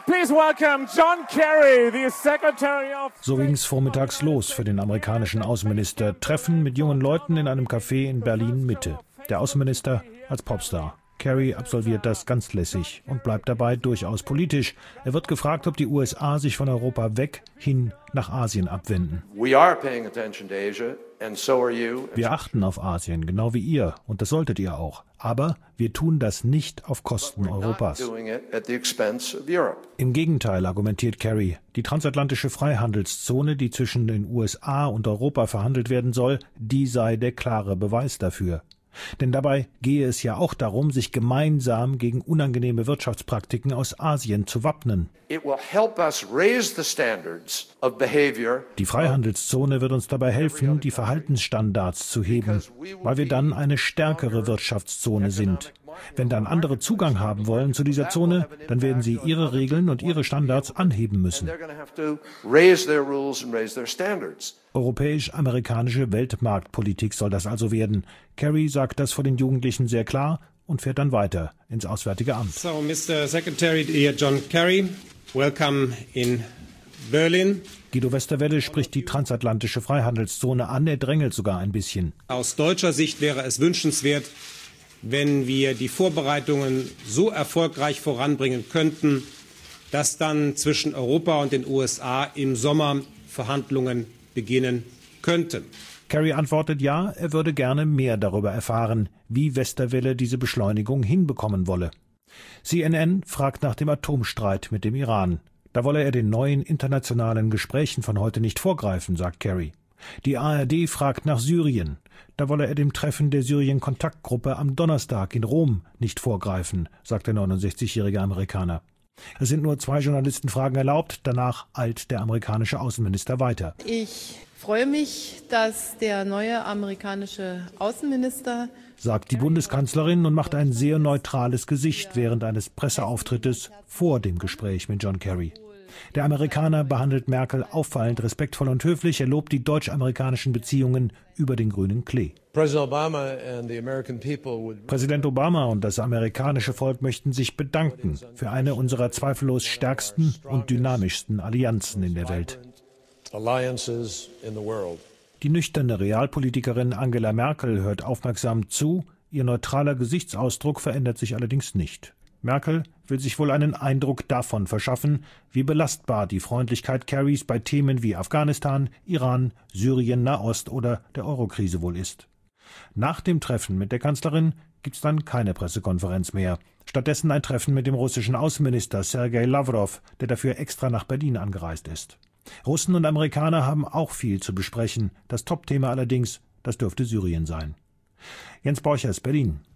Please welcome John Kerry, the Secretary of... So ging es vormittags los für den amerikanischen Außenminister. Treffen mit jungen Leuten in einem Café in Berlin-Mitte. Der Außenminister als Popstar. Kerry absolviert das ganz lässig und bleibt dabei durchaus politisch. Er wird gefragt, ob die USA sich von Europa weg hin nach Asien abwenden. We are paying attention to Asia, and so are you. Wir achten auf Asien, genau wie ihr, und das solltet ihr auch. Aber wir tun das nicht auf Kosten Europas. Im Gegenteil, argumentiert Kerry, die transatlantische Freihandelszone, die zwischen den USA und Europa verhandelt werden soll, die sei der klare Beweis dafür. Denn dabei gehe es ja auch darum, sich gemeinsam gegen unangenehme Wirtschaftspraktiken aus Asien zu wappnen. Die Freihandelszone wird uns dabei helfen, die Verhaltensstandards zu heben, weil wir dann eine stärkere Wirtschaftszone sind. Wenn dann andere Zugang haben wollen zu dieser Zone, dann werden sie ihre Regeln und ihre Standards anheben müssen. Europäisch-amerikanische Weltmarktpolitik soll das also werden. Kerry sagt das vor den Jugendlichen sehr klar und fährt dann weiter ins Auswärtige Amt. So, Mr. Secretary, dear John Kerry, welcome in Berlin. Guido Westerwelle spricht die transatlantische Freihandelszone an, er drängelt sogar ein bisschen. Aus deutscher Sicht wäre es wünschenswert, wenn wir die Vorbereitungen so erfolgreich voranbringen könnten, dass dann zwischen Europa und den USA im Sommer Verhandlungen beginnen könnten. Kerry antwortet ja, er würde gerne mehr darüber erfahren, wie Westerwelle diese Beschleunigung hinbekommen wolle. CNN fragt nach dem Atomstreit mit dem Iran. Da wolle er den neuen internationalen Gesprächen von heute nicht vorgreifen, sagt Kerry. Die ARD fragt nach Syrien. Da wolle er dem Treffen der Syrien-Kontaktgruppe am Donnerstag in Rom nicht vorgreifen, sagt der 69-jährige Amerikaner. Es sind nur 2 Journalistenfragen erlaubt, danach eilt der amerikanische Außenminister weiter. Ich freue mich, dass der neue amerikanische Außenminister, sagt die Bundeskanzlerin und macht ein sehr neutrales Gesicht während eines Presseauftrittes vor dem Gespräch mit John Kerry. Der Amerikaner behandelt Merkel auffallend respektvoll und höflich. Er lobt die deutsch-amerikanischen Beziehungen über den grünen Klee. Präsident Obama und das amerikanische Volk möchten sich bedanken für eine unserer zweifellos stärksten und dynamischsten Allianzen in der Welt. Die nüchterne Realpolitikerin Angela Merkel hört aufmerksam zu. Ihr neutraler Gesichtsausdruck verändert sich allerdings nicht. Merkel will sich wohl einen Eindruck davon verschaffen, wie belastbar die Freundlichkeit Kerrys bei Themen wie Afghanistan, Iran, Syrien, Nahost oder der Eurokrise wohl ist. Nach dem Treffen mit der Kanzlerin gibt's dann keine Pressekonferenz mehr. Stattdessen ein Treffen mit dem russischen Außenminister Sergei Lawrow, der dafür extra nach Berlin angereist ist. Russen und Amerikaner haben auch viel zu besprechen. Das Topthema allerdings, das dürfte Syrien sein. Jens Borchers, Berlin.